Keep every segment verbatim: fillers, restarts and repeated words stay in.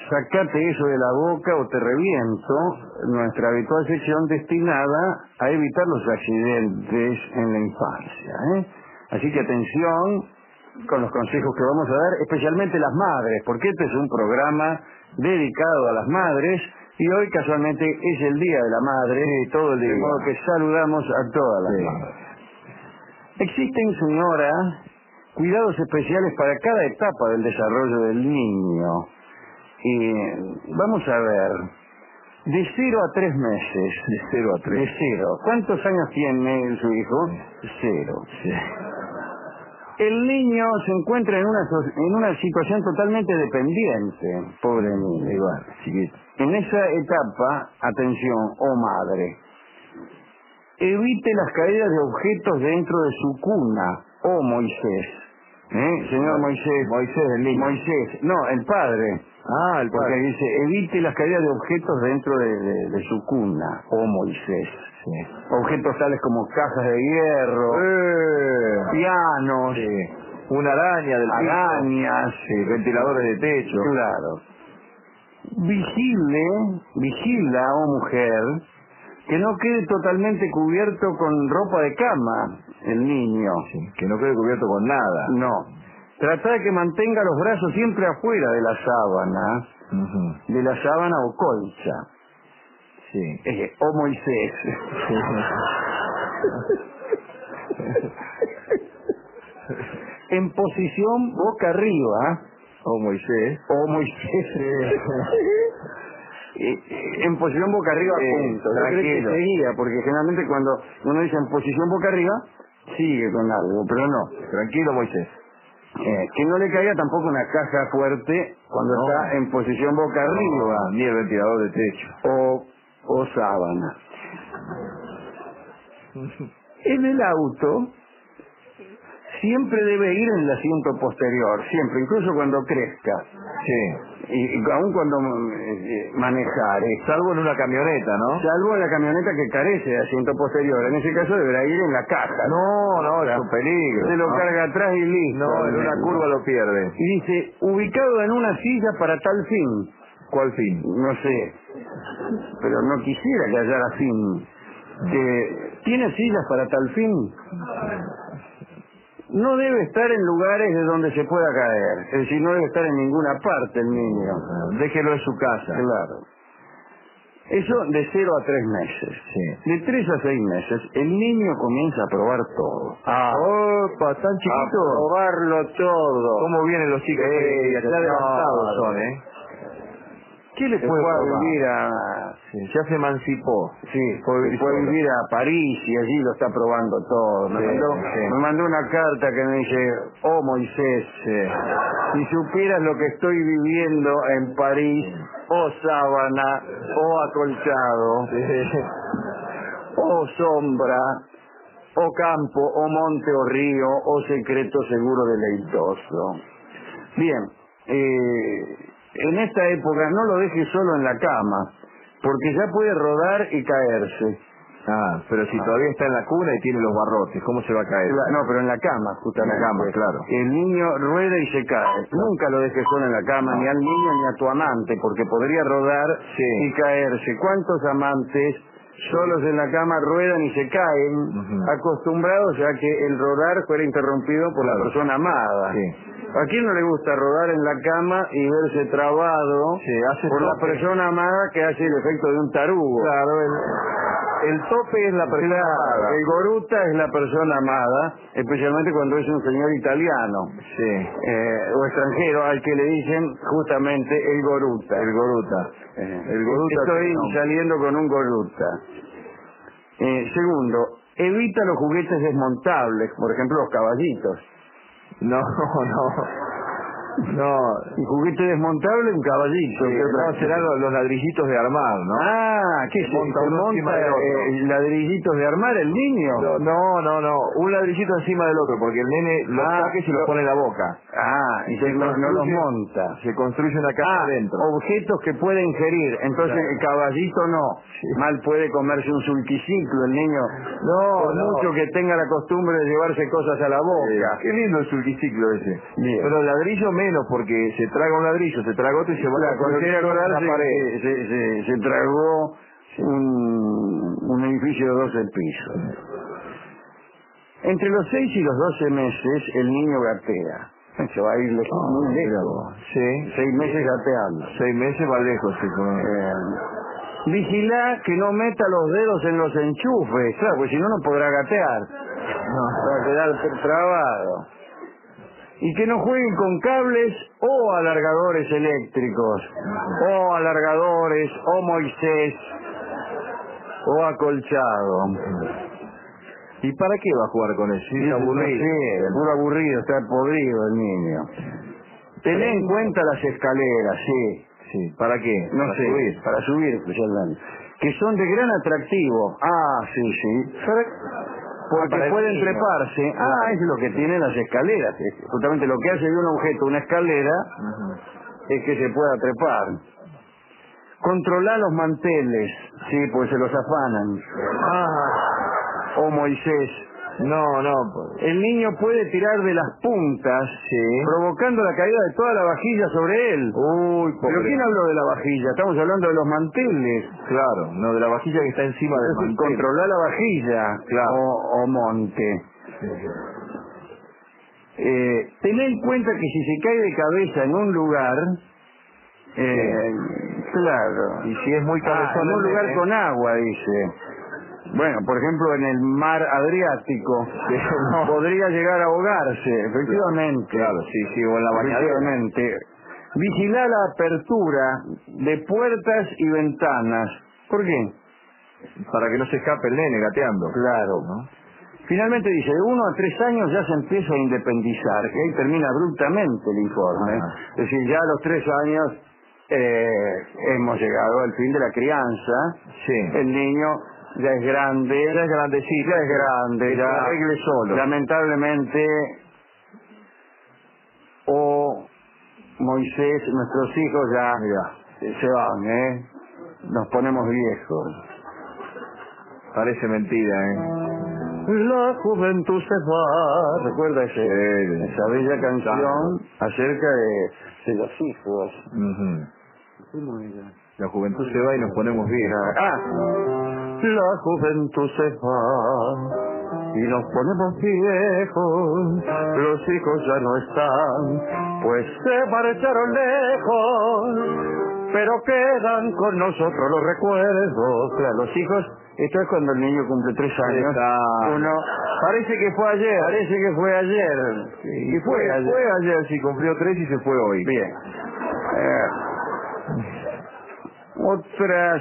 Sacate eso de la boca o te reviento, nuestra habitual sección destinada a evitar los accidentes en la infancia, ¿eh? Así que atención con los consejos que vamos a dar, especialmente las madres, porque este es un programa dedicado a las madres y hoy casualmente es el Día de la Madre, sí, todo el día. De modo que saludamos a todas las sí. madres. Existen, señora, cuidados especiales para cada etapa del desarrollo del niño. Y vamos a ver, de cero a tres meses. De cero a tres. De cero. ¿Cuántos años tiene su hijo? Cero. Sí. El niño se encuentra en una, en una situación totalmente dependiente, pobre niño. Igual, chiquito. En esa etapa, atención, oh madre, evite las caídas de objetos dentro de su cuna, oh Moisés. ¿Eh? Señor Moisés. Moisés, el niño. Moisés, no, el padre. Ah, el Porque padre. dice, evite las caídas de objetos dentro de, de, de su cuna, oh Moisés. Sí. Objetos tales como cajas de hierro, Eh, pianos, sí. Una araña del arañas, piso. Sí, ventiladores de techo. Claro. Vigile, vigila, oh mujer, que no quede totalmente cubierto con ropa de cama el niño. Sí, que no quede cubierto con nada. No. Trata de que mantenga los brazos siempre afuera de la sábana, Uh-huh. de la sábana o colcha. Sí. Eh, oh Moisés. Sí. En posición boca arriba. Oh Moisés. Oh Moisés. Eh, en posición boca arriba, Sí, punto. Yo creo que tranquilo. seguía, porque generalmente cuando uno dice en posición boca arriba, sigue con algo, pero no. Tranquilo, Moisés. Eh, que no le caiga tampoco una caja fuerte cuando No. está en posición boca arriba, No, ni el ventilador de techo. o, o sábana. En el auto siempre debe ir en el asiento posterior, siempre, incluso cuando crezca. Sí. Y, y aún cuando eh, manejar, eh, Salvo en una camioneta, ¿no? salvo en la camioneta que carece de asiento posterior. En ese caso deberá ir en la caja. No, no, O sea, es un peligro. se lo ¿no? carga atrás y listo. No, en una curva lo pierde. Y dice, ubicado en una silla para tal fin. ¿Cuál fin? No sé, pero no quisiera que hallara fin. Que, ¿tiene sillas para tal fin? No debe estar en lugares de donde se pueda caer. Es decir, no debe estar en ninguna parte el niño. Déjelo en su casa. Claro. Eso de cero a tres meses. Sí. De tres a seis meses, el niño comienza a probar todo. Ah, opa, tan A chiquito. probarlo todo. ¿Cómo vienen los chicos? Sí, ya señor. adelantados son, ¿eh? ¿Qué le Se puede fue a probar? vivir a... Sí, ya se emancipó. Sí, Fue a vivir se fue a solo. vivir a París y allí lo está probando todo. Me, Sí, mandó, sí. me mandó una carta que me dice, oh Moisés, eh, si supieras lo que estoy viviendo en París, oh sábana, oh acolchado, Sí. oh sombra, oh campo, oh monte, oh río, oh secreto seguro deleitoso. Bien, eh, en esta época no lo dejes solo en la cama, porque ya puede rodar y caerse. Ah, pero si todavía está en la cuna y tiene los barrotes, ¿cómo se va a caer? La- no, pero en la cama, justamente. En la cama, claro. El niño rueda y se cae. Nunca lo dejes solo en la cama, No. ni al niño ni a tu amante, porque podría rodar Sí. y caerse. ¿Cuántos amantes solos en la cama ruedan y se caen, Ujú. acostumbrados a que el rodar fuera interrumpido por Claro. la persona amada? Sí. ¿A quién no le gusta rodar en la cama y verse trabado Sí, hace por la toque. persona amada que hace el efecto de un tarugo? Claro, el, el tope es la persona Claro, amada. el goruta es la persona amada, especialmente cuando es un señor italiano Sí. eh, o extranjero al que le dicen justamente el goruta. El goruta. Eh, el goruta Estoy tiene nombre. saliendo con un goruta. Eh, segundo, evita los juguetes desmontables, por ejemplo los caballitos. No, no. No. Un juguete desmontable, un caballito. Sí, ¿qué otra no, cosa? serán los, los ladrillitos de armar, ¿no? Ah, ¿qué Se se monta se uno monta encima del otro. eh, ladrillitos de armar el niño? No, no, no, no. Un ladrillito encima del otro, porque el nene los Ah, saca y se lo- los pone en la boca. Ah, y Se se no, no los construye- monta. Se construye una casa Ah, adentro. objetos que puede ingerir. Entonces Claro. el caballito no. Sí. Mal puede comerse un sulquiciclo el niño. No, Por no. mucho que tenga la costumbre de llevarse cosas a la boca. Eh, qué lindo el sulquiciclo ese. Bien. Pero ladrillo menos porque se traga un ladrillo, se traga otro y se va Claro, a cuando quiere acordarse pared. que se, se, se tragó un, un edificio de doce pisos. Entre los seis y los doce meses el niño gatea. Se va a ir lejos, Oh, muy lejos. Sí. Seis meses gateando. Seis meses va lejos, sí. Como... Eh, vigilá que no meta los dedos en los enchufes, claro, porque si no, no podrá gatear. No. Va a quedar trabado. Y que no jueguen con cables o alargadores eléctricos, o alargadores, o Moisés, o acolchado. ¿Y para qué va a jugar con eso? Sí, Sí, está aburrido. Sí, puro aburrido, está podrido el niño. Tené en cuenta las escaleras, sí. Sí, ¿para qué? No para sé, subir. para subir especialmente. Que son de gran atractivo. Ah, sí, sí. Porque para el pueden niño. treparse. Ah, Claro. es lo que tienen las escaleras. Es justamente lo que hace de un objeto una escalera Ujú. es que se pueda trepar. Controlar los manteles. Sí, pues se los afanan. Ah, Oh, Moisés. no, no. Pues. El niño puede tirar de las puntas, Sí. provocando la caída de toda la vajilla sobre él. Uy, pobre. ¿Pero quién habló de la vajilla? Estamos hablando de los manteles. Claro, no, de la vajilla que está encima del Entonces, mantel. controlar la vajilla, Claro. o, o monte. Eh, ten en cuenta que si se cae de cabeza en un lugar, eh, claro. Y si es muy Ah, cabezón, en un el lugar nene. con agua, dice. Bueno, por ejemplo, en el mar Adriático, Sí, no. podría llegar a ahogarse, efectivamente. Claro, sí, sí, o en la bañadera. Efectivamente. Vigilar la apertura de puertas y ventanas. ¿Por qué? Para que no se escape el nene gateando. Claro. ¿No? Finalmente dice, de uno a tres años ya se empieza a independizar, que ahí termina abruptamente el informe. Ajá. Es decir, ya a los tres años eh, hemos llegado al fin de la crianza. Sí. El niño ya es grande, Ya es grandecito. ya es grande, Que se ya arregle solo. lamentablemente, o Moisés, nuestros hijos ya Mira, se van, ¿eh? Nos ponemos viejos. parece mentira, ¿eh? La juventud se va. ¿Recuerda ese, Sí. esa bella canción acerca de, de los hijos? Ujú. ¿Cómo era? La juventud se va y nos ponemos viejos. Ah, la juventud se va y nos ponemos viejos. Los hijos ya no están, pues se marcharon lejos, pero quedan con nosotros los recuerdos. Claro, los hijos, esto es cuando el niño cumple tres años. Está... Uno, parece que fue ayer, parece que fue ayer. Sí, y fue, fue, ayer. fue ayer, sí, cumplió tres y se fue hoy. Bien. Eh, otras,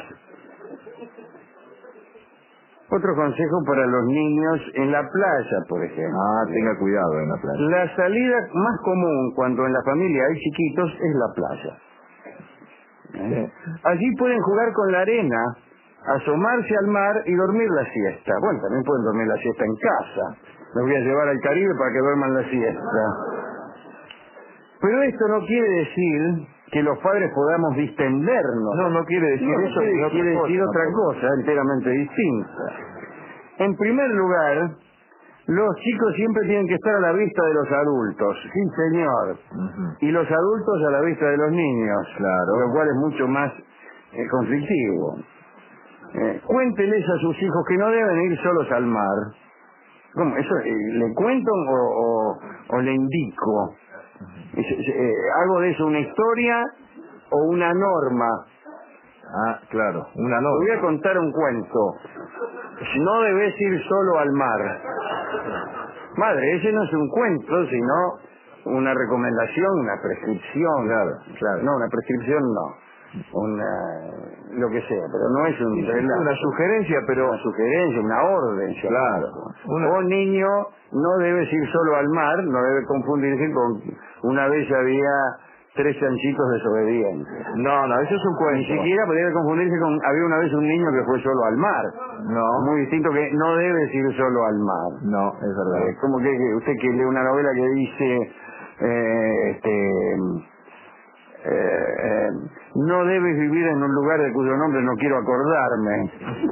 otro consejo para los niños en la playa, por ejemplo. Ah, tenga cuidado en la playa. La salida más común cuando en la familia hay chiquitos es la playa. ¿Eh? Allí pueden jugar con la arena, asomarse al mar y dormir la siesta. Bueno, también pueden dormir la siesta en casa. Los voy a llevar al Caribe para que duerman la siesta. Pero esto no quiere decir que los padres podamos distendernos. No, no quiere decir No, eso. quiere, ni otra quiere decir cosa, otra tampoco. cosa enteramente distinta. En primer lugar, los chicos siempre tienen que estar a la vista de los adultos. Sí, señor. Ujú. Y los adultos a la vista de los niños. Claro. Lo cual es mucho más eh, conflictivo. Eh, cuénteles a sus hijos que no deben ir solos al mar. ¿Cómo? ¿Eso eh, le cuento o, o, o le indico? Es- es, eh, ¿Hago de eso una historia o una norma? Ah, claro, una Te voy a norma. contar un cuento. No debes ir solo al mar. Madre, ese no es un cuento, sino una recomendación, una prescripción. Claro, claro. No, una prescripción no. Una, lo que sea, pero no es un Sí, sí, relato. una sugerencia, pero... Una sugerencia, una orden. ¿sí? Claro. Una- O niño, no debes ir solo al mar, no debe confundirse con una vez había tres chanchitos desobedientes. No, no, eso es un cuento. Ni siquiera podría confundirse con había una vez un niño que fue solo al mar. No, Muy distinto que no debes ir solo al mar. no, es verdad. Eh, como que, que usted que lee una novela que dice eh, este eh, eh, no debes vivir en un lugar de cuyo nombre no quiero acordarme.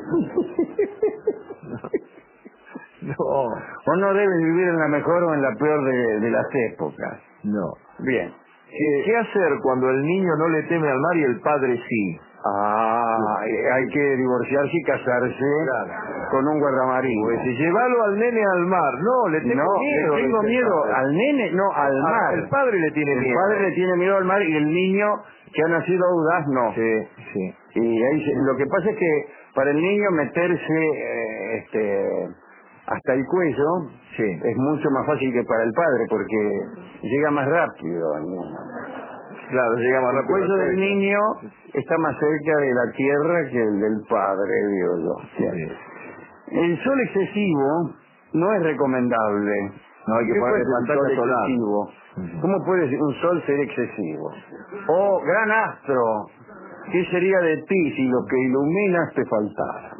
No, O no debes vivir en la mejor o en la peor de, de las épocas. no. Bien. Eh, ¿Qué hacer cuando el niño no le teme al mar y el padre sí? Ah, hay que divorciarse y casarse Claro. con un guardamarino. Pues si llevarlo al nene al mar, no, le tengo no, miedo. le tengo miedo al nene, no, al Ah, mar. el padre le tiene el miedo. El padre le tiene miedo al mar y el niño que ha nacido audaz no. Sí, sí. Y ahí se- lo que pasa es que para el niño meterse eh, este, hasta el cuello Sí. es mucho más fácil que para el padre porque llega más rápido al niño. Claro, llega más El rápido. cuello del niño está más cerca de la tierra que el del padre, digo yo. Sí. El sol excesivo no es recomendable. No, hay que ¿Qué ponerle puede ser un pantalla sol solar. excesivo? ¿Cómo puede un sol ser excesivo? Oh, gran astro, ¿qué sería de ti si lo que iluminas te faltara?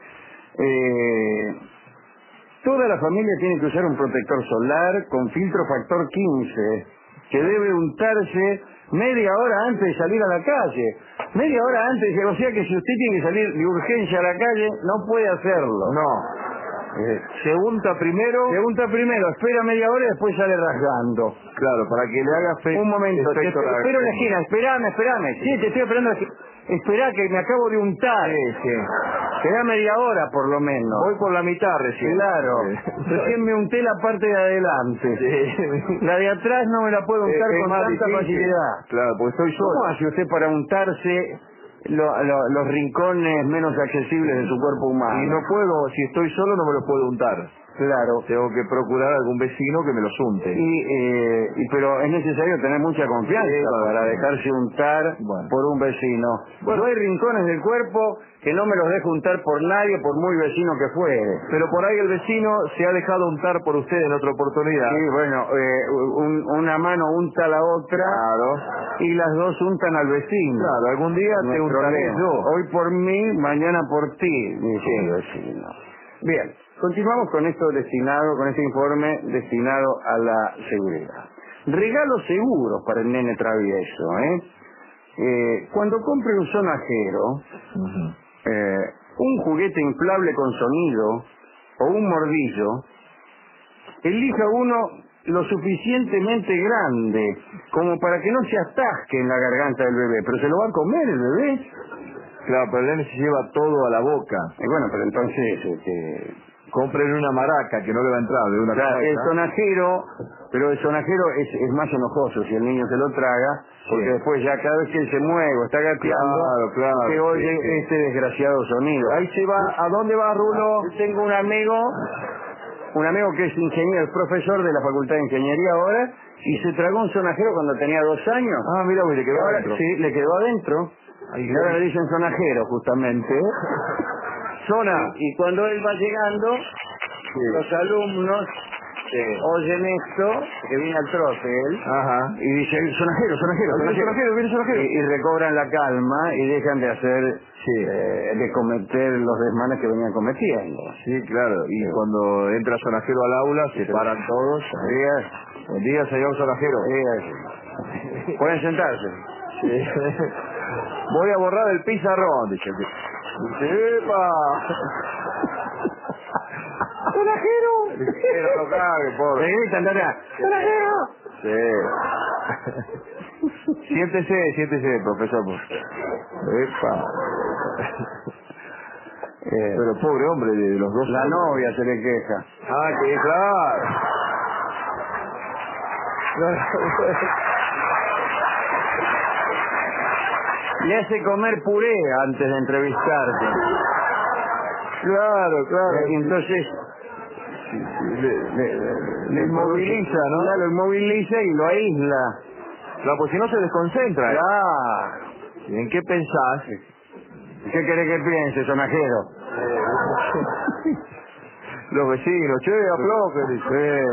Eh, toda la familia tiene que usar un protector solar con filtro factor quince, que debe untarse media hora antes de salir a la calle. Media hora antes, o sea que si usted tiene que salir de urgencia a la calle, no puede hacerlo. No. Eh, Se unta primero. Se unta primero, espera media hora y después sale rasgando. Claro, para que le haga fe. Un momento, te efecto espero rasgando. en la esquina, esperame, esperame. Sí, te estoy esperando. en la esquina. Esperá que me acabo de untar. Sí, sí. Queda media hora por lo menos. Voy por la mitad recién. Claro. Sí. Recién me unté la parte de adelante. Sí. La de atrás no me la puedo untar Es con más tanta difícil. facilidad. Claro, porque estoy ¿Cómo solo. hace usted para untarse lo- lo- los rincones menos accesibles de su cuerpo humano? Y no puedo, si estoy solo no me lo puedo untar. Claro. Tengo que procurar algún vecino que me los unte. Y, eh, y pero es necesario tener mucha confianza Sí, para sí. dejarse untar Bueno. por un vecino. Bueno. Yo hay rincones del cuerpo que no me los dejo untar por nadie, por muy vecino que fuere. Pero por ahí el vecino se ha dejado untar por usted en otra oportunidad. Sí, bueno, eh, un- una mano unta a la otra Claro. y las dos untan al vecino. Claro, algún día No te hay untaré problema. yo. Hoy por mí, mañana por ti, dice Sí. el vecino. Bien, continuamos con esto destinado, con este informe destinado a la seguridad. Regalos seguros para el nene travieso, ¿eh? Eh, cuando compre un sonajero, Ujú. eh, un juguete inflable con sonido o un mordillo, elija uno lo suficientemente grande como para que no se atasque en la garganta del bebé. ¿Pero se lo va a comer el bebé? Claro, pero el nene se lleva todo a la boca. Y bueno, pero entonces... Este, Compren una maraca que no le va a entrar de una claro, el cabeza. sonajero, pero el sonajero es, es más enojoso si el niño se lo traga, porque Sí. después ya cada vez que él se mueve o está gateando, Claro, claro, se oye sí, sí. este desgraciado sonido. Ahí se va. ¿A dónde va, Rulo? Yo tengo un amigo, un amigo que es ingeniero, es profesor de la Facultad de Ingeniería ahora, y se tragó un sonajero cuando tenía dos años. Ah, mira, pues le quedó Ahora, adentro. sí, le quedó adentro. Ahí Y ahora le dicen sonajero, justamente. Zona. Y cuando él va llegando, los alumnos Sí. oyen esto, que viene al trote él, Ajá. y dicen, sonajero, sonajero, Viene sonajero. sonajero, viene sonajero. Y, y recobran la calma y dejan de hacer, Sí. eh, de cometer los desmanes que venían cometiendo. Sí, claro. Y Sí. cuando entra sonajero al aula, se Sí. paran todos. Días, Buen día, señor sonajero. días. Pueden sentarse. Sí. Voy a borrar el pizarrón, dice. ¡Epa! ¡Sonajero! Pero no cague, pobre. Le gritan de atrás, ¡sonajero! Sí. Siéntese, siéntese, profesor. ¡Epa! Eh, Pero pobre hombre, de los dos. la novia se le queja. Ah, que claro. Le hace comer puré antes de entrevistarte. Claro, claro. Y entonces Le, le, le inmoviliza, ¿no? Ya lo inmoviliza y lo aísla. Claro, pues si no se desconcentra. ¿eh? Claro. ¿Y en qué pensás? ¿Qué querés que piense, sonajero? Los vecinos, che, aflojen, dice. Sí.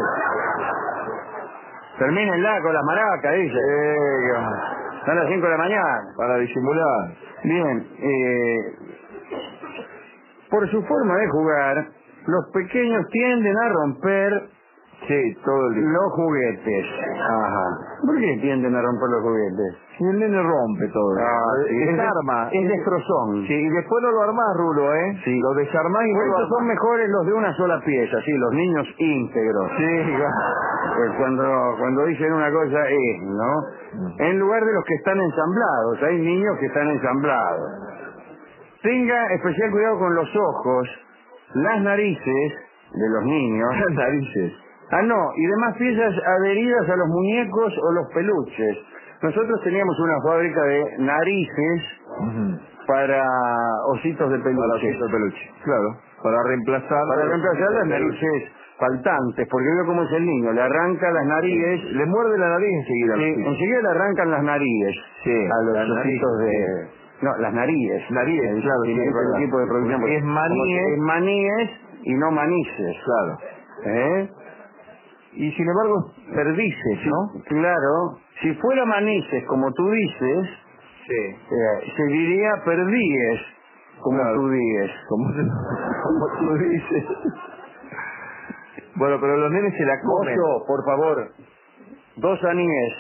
Termínenla con las maracas, dice. Sí, Son las cinco de la mañana. para disimular. Bien, eh, por su forma de jugar, los pequeños tienden a romper Sí, todo el día. los juguetes. Ajá. ¿Por qué tienden a romper los juguetes? Y el nene rompe todo. Ah, sí, es es, arma. es destrozón. Sí, y después no lo armás, Rulo, ¿eh? Sí. Lo desarmás y Por no lo eso son armás. mejores los de una sola pieza, sí, los niños íntegros. Sí, Eh, cuando, cuando dicen una cosa es, ¿no? En lugar de los que están ensamblados. Hay niños que están ensamblados. Tenga especial cuidado con los ojos, las narices de los niños. Las narices. Ah, no, y demás piezas adheridas a los muñecos o los peluches. Nosotros teníamos una fábrica de narices Uh-huh. para ositos de peluche. Para ositos de peluche, claro. Para reemplazar... Para reemplazar las narices faltantes, porque veo cómo es el niño, le arranca las narices, Le muerde la nariz enseguida. sí, enseguida le arrancan las narices Sí, a los las ositos narices, de... No, las narices. Narices, el, claro, el, sí, es el verdad. equipo de producción. Porque es maníes. Es maníes y no manices. Claro. ¿Eh? Y sin embargo, perdices, ¿no? Claro, si fuera manices, como tú dices, Sí. eh, se diría perdíes, como Claro. tú dices. Como, como tú dices. Bueno, pero los nenes se la comen. Mozo, por favor, dos aníes.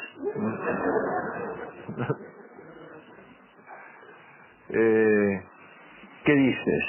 Eh, ¿Qué dices?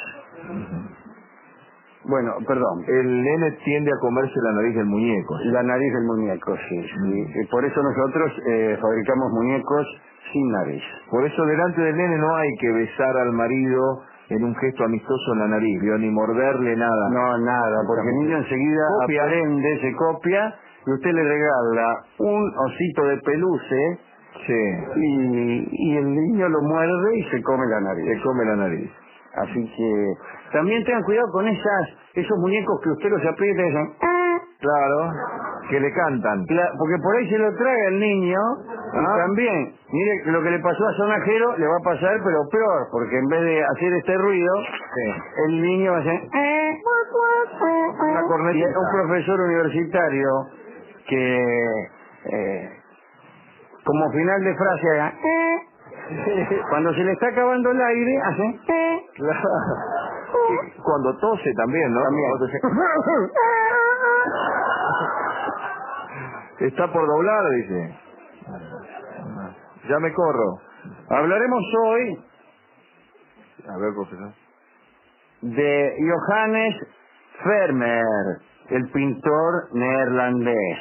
Bueno, perdón. el nene tiende a comerse la nariz del muñeco. La nariz del muñeco, sí. sí. Y por eso nosotros eh, fabricamos muñecos sin nariz. Por eso delante del nene no hay que besar al marido en un gesto amistoso en la nariz, ¿vio? Ni morderle nada. No, nada, porque el niño enseguida Copia. aprende, se copia, y usted le regala un osito de peluche, Sí. y, y el niño lo muerde y se come la nariz. Se come la nariz. Así que también tengan cuidado con esas esos muñecos que usted los aprieta y dicen, "Ah", Claro, que le cantan. cla- porque por ahí se lo traga el niño. Y Ah. también, mire lo que le pasó a Sonajero, le va a pasar pero peor, porque en vez de hacer este ruido, Sí. el niño va a hacer Una y cornetita. es un profesor universitario que eh, como final de frase haga, cuando se le está acabando el aire hace Claro. Y cuando tose también, ¿no? también. Cuando se- Está por doblar, dice. Ya me corro. Hablaremos hoy A ver, profesor. de Johannes Vermeer, el pintor neerlandés.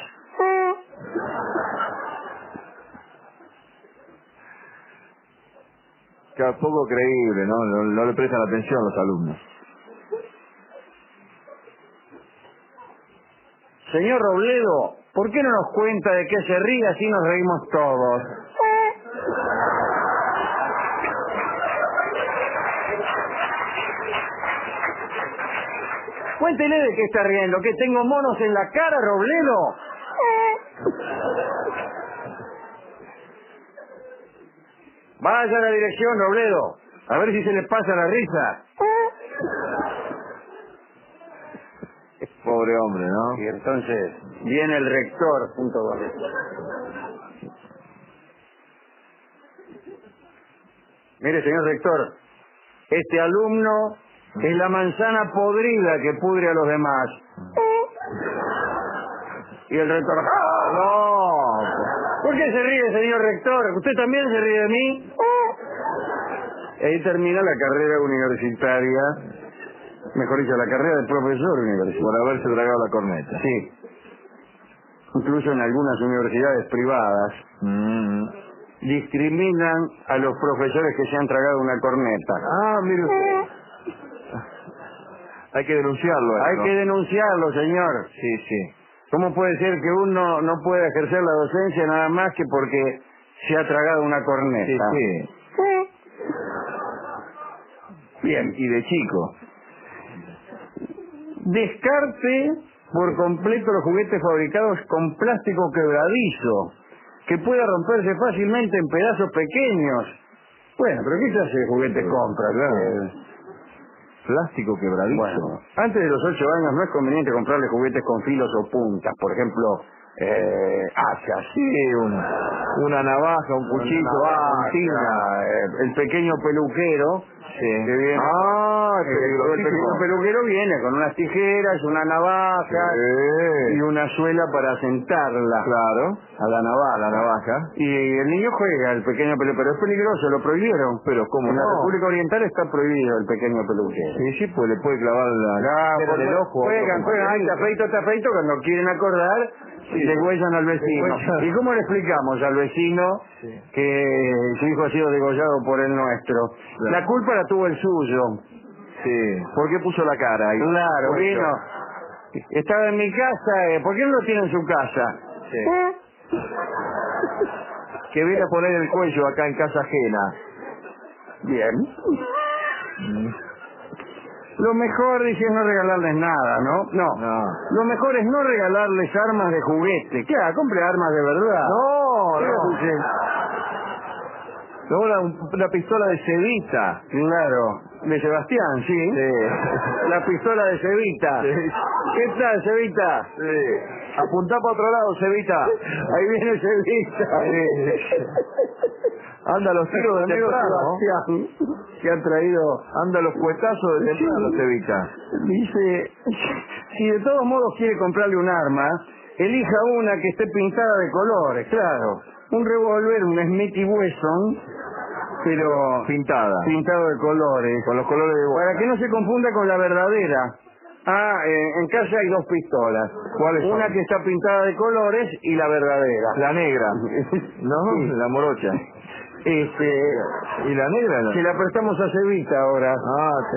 Claro, poco creíble, ¿no? No, no le prestan atención los alumnos. Señor Robledo, ¿por qué no nos cuenta de qué se ríe así nos reímos todos? Cuéntele de qué está riendo, que tengo monos en la cara, Robledo. Vaya a la dirección, Robledo, a ver si se le pasa la risa. Pobre hombre, ¿no? Y entonces viene el rector, punto dos. Mire, señor rector, este alumno es la manzana podrida que pudre a los demás. Y el rector, ¡ah! No. ¿Por qué se ríe, señor rector? ¿Usted también se ríe de mí? Y ahí termina la carrera universitaria, mejor dicho, la carrera de profesor universitario. Por haberse tragado la corneta. Sí. Incluso en algunas universidades privadas Mm. discriminan a los profesores que se han tragado una corneta. Ah, mire usted. Hay que denunciarlo. Hay ¿no? que denunciarlo, señor. Sí, sí. ¿Cómo puede ser que uno no pueda ejercer la docencia nada más que porque se ha tragado una Sí, corneta? sí. Bien. Y de chico. Descarte por completo los juguetes fabricados con plástico quebradizo, que puede romperse fácilmente en pedazos pequeños. Bueno, pero ¿qué clase de juguetes compra? Claro. Plástico quebradizo. Bueno, antes de los ocho años no es conveniente comprarle juguetes con filos o puntas, por ejemplo, eh, hachas. Sí, una, una navaja, un cuchillo, Una ah, navaja, un tina. eh, el pequeño peluquero Sí. Que viene, ah, eh, el pequeño peluquero viene con unas tijeras, una navaja sí. y una suela para sentarla. Claro. A la navaja. A la navaja. Y el niño juega, el pequeño peluquero, pero es peligroso, lo prohibieron. Pero ¿cómo en la no? República Oriental está prohibido el pequeño peluquero. Sí, sí, pues le puede clavar la Claro, tijera en el ojo. juegan, juegan, ay, te afeito, te afeito, cuando quieren acordar, Sí. degüellan al vecino. Degüellan. ¿Y cómo le explicamos al vecino Sí. que su hijo ha sido degollado por el nuestro? Claro. La culpa la tuvo el suyo. Sí. ¿Por qué puso la cara ahí? Claro, Por vino. eso. Estaba en mi casa, eh, ¿por qué no lo tiene en su casa? Sí. ¿Eh? Que viene a poner el cuello acá en casa ajena. Bien. Mm. Lo mejor, dice, es no regalarles nada, ¿no? No. No. Lo mejor es no regalarles armas de juguete. Claro, compre armas de verdad. No, ¿Qué no. dice? No, una, una pistola de cevita. Claro, de Sebastián, sí. Sí. La pistola de Cevita. Sí. ¿Qué tal, Cevita? Sí. Apuntá para otro lado, cevita. Ahí viene Cevita. Sí. Anda los tiros de Amigo temprano. Sebastián, que ha traído... Anda los cuetazos de temprano, Sí. cevita. Dice, si de todos modos quiere comprarle un arma, elija una que esté pintada de colores, claro. Un revólver, un Smith y Wesson, pero Pintada. pintado de colores. Con los colores de boca. Para que no se confunda con la verdadera. Ah, eh, en casa hay dos pistolas. ¿Cuáles son? Una que está pintada de colores y la verdadera. La negra. ¿No? Sí. La morocha. Este, ¿Y la negra? No? se la prestamos a Cevita ahora. Ah, sí.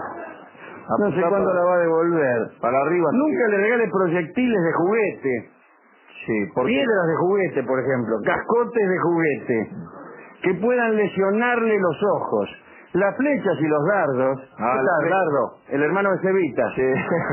No sé Apuntá cuándo para- la va a devolver. Para arriba. Nunca le regale proyectiles de juguete. Sí, porque... Piedras de juguete, por ejemplo. Cascotes de juguete. Que puedan lesionarle los ojos. Las flechas y los dardos. Ah, ¿Qué la tal, flecha. dardo? El hermano de Cevita. Sí.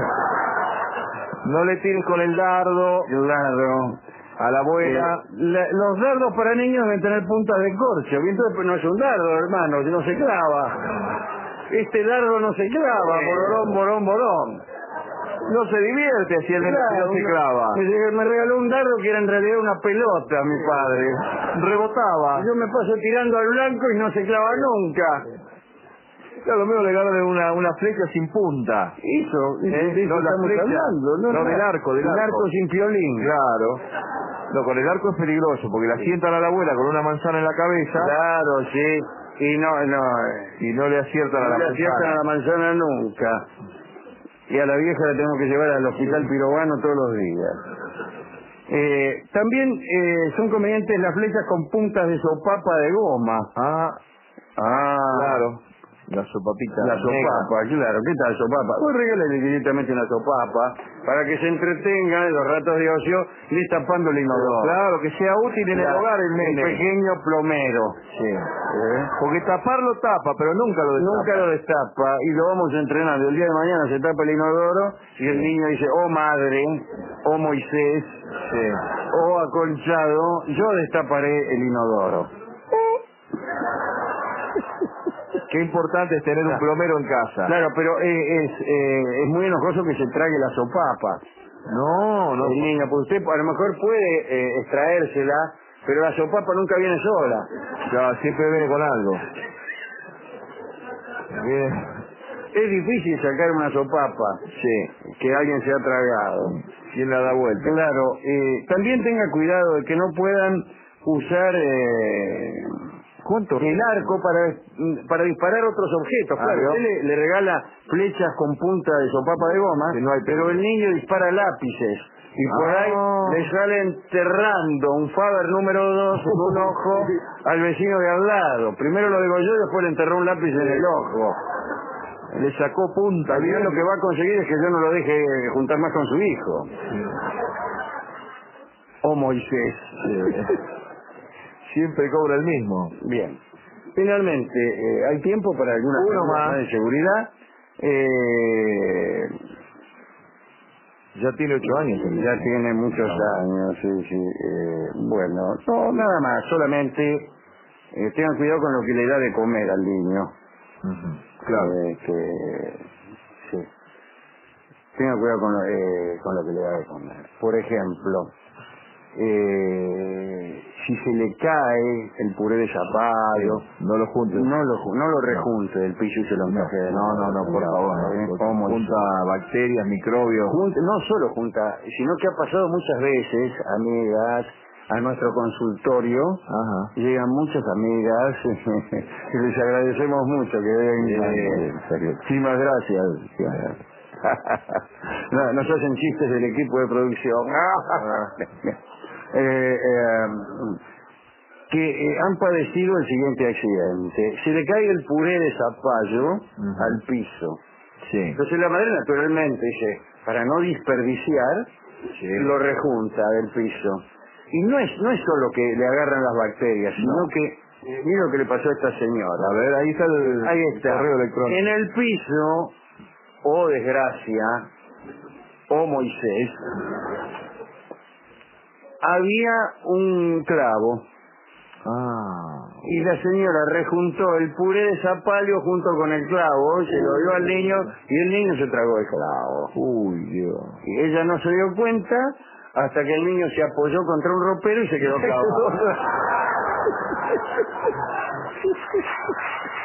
No le tires con el dardo Claro. a la abuela. Eh, la- los dardos para niños deben tener puntas de corcho. Bien, entonces pues, no es un dardo, hermano, si no se clava. Este dardo no se clava, bororón, borón, borón. No se divierte si el Claro, no se una- clava. Me, me regaló un dardo que era en realidad una pelota, mi padre. Rebotaba. Yo me paso tirando al blanco y no se clava nunca. Claro, lo mismo le ganó de una, una flecha sin punta. Eso, ¿Eh? de eso No, la estamos flecha. hablando. No, no, del arco, del Un arco. arco sin piolín. Claro. No, con el arco es peligroso, porque la sientan a la abuela con una manzana en la cabeza Claro, sí. Y no, no, y no le aciertan a no la le aciertan a manzana. la manzana nunca. Y a la vieja la tenemos que llevar al hospital pirobano todos los días. Eh, también eh, son convenientes las flechas con puntas de sopapa de goma. Ah, Ah, claro. La sopapita la negra. sopapa, claro. ¿Qué tal sopapa? Pues regálale directamente una sopapa para que se entretenga en los ratos de ocio destapando el inodoro. Claro, que sea útil en el Claro, hogar el nene. pequeño plomero. Sí. ¿Eh? Porque taparlo tapa, pero nunca lo destapa. Nunca lo destapa y lo vamos entrenando. El día de mañana se tapa el inodoro y el niño dice, oh madre, oh Moisés, Sí. oh acolchado, yo destaparé el inodoro. Qué importante es tener un plomero en casa. Claro, pero eh, es, eh, es muy enojoso que se trague la sopapa. No, no. El niño, pues usted a lo mejor puede eh, extraérsela, pero la sopapa nunca viene sola. Ya, siempre viene con algo. Viene- Es difícil sacar una sopapa Sí. que alguien se ha tragado. ¿Quién la da vuelta? Claro, eh, también tenga cuidado de que no puedan usar eh, ¿Cuánto? el arco para, para disparar otros objetos. Ah, Claro, ¿no? usted le, le regala flechas con punta de sopapa de goma, Que no hay pero el niño dispara lápices. Y por Ah. ahí le sale enterrando un Faber número dos en un ojo al vecino de al lado. Primero lo degolló y después le enterró un lápiz en el ojo. Le sacó punta. Al final lo que va a conseguir es que yo no lo deje juntar más con su hijo. Oh Moisés. Sí. Siempre cobra el mismo. Bien. Finalmente, eh, ¿hay tiempo para alguna Uno pregunta más. de seguridad? Eh, Ya tiene ocho años. el ya niño. tiene muchos Ah. años, sí, sí. Eh, bueno, no, nada más. Solamente eh, tengan cuidado con lo que le da de comer al niño. Ujú. Claro. Eh, que, sí. Tengan cuidado con lo, eh, con lo que le da de comer. Por ejemplo, eh, si se le cae el puré de zapallo, no lo junte. No lo, no lo rejunte del piso y se lo encaje. No, no, no, por favor. No, junta bacterias, microbios. Junta, no solo junta, sino que ha pasado muchas veces, amigas, a nuestro consultorio. Ajá. Llegan muchas amigas y les agradecemos mucho que vengan. Muchísimas gracias. No, nos hacen chistes del equipo de producción. eh, eh, que eh, han padecido el siguiente accidente. Se le cae el puré de zapallo uh-huh. al piso. Sí. Entonces la madre naturalmente dice, para no desperdiciar, sí. lo rejunta del piso. Y no es no es solo que le agarran las bacterias, sino no. que, eh, mira lo que le pasó a esta señora. A ver, ahí está el, ahí está. correo electrónico. En el piso, oh desgracia, oh Moisés, había un clavo. Ah. Y la señora rejuntó el puré de zapallo junto con el clavo, se lo dio al niño y el niño se tragó el clavo. Uy, Dios. Y ella no se dio cuenta hasta que el niño se apoyó contra un ropero y se quedó clavado.